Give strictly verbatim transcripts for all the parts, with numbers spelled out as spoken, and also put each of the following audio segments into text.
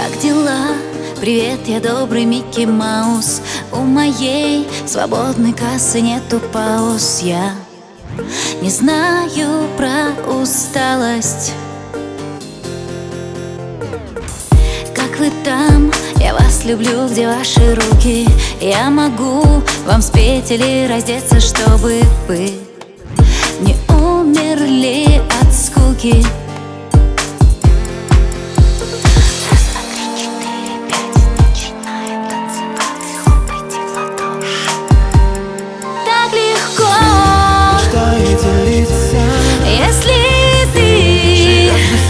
Как дела? Привет, я добрый Микки Маус. У моей свободной кассы нету пауз. Я не знаю про усталость. Как вы там? Я вас люблю, где ваши руки? Я могу вам спеть или раздеться, чтобы вы не умерли от скуки. Если ты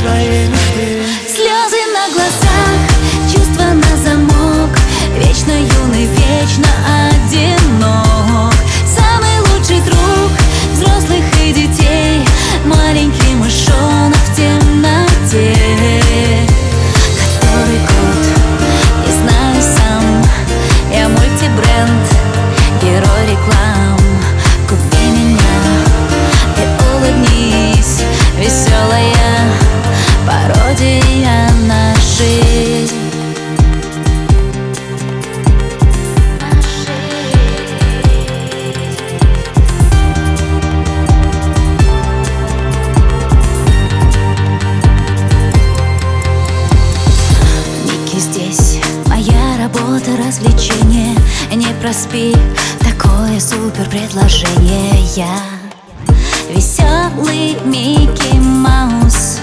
слезы на глазах, чувства на замок, вечно юный, вечно одинок. Самый лучший друг взрослых и детей, маленький мышонок в темноте. Который год, не знаю сам, я мультибренд, герой реклам. Купи меня и улыбнись, веселая пародия на жизнь. Микки здесь, моя работа, развлечение. Не проспи, такое супер предложение. Я веселый Микки Маус.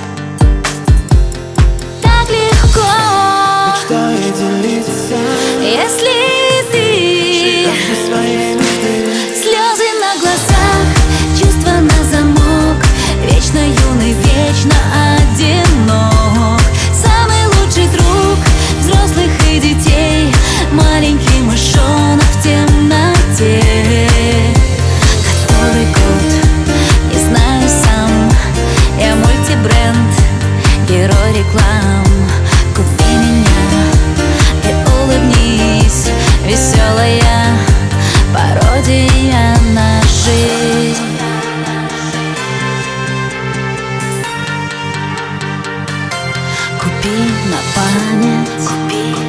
Так легко, мечтаю делиться, если ты слезы на глазах, чувства на замок, вечно юный, вечно одинок. Самый лучший друг взрослых и детей, маленький мышонок в темноте. Который год, не знаю сам, я мультибренд, герой реклам. Купи меня и улыбнись, веселая пародия на жизнь. Купи на память, купи.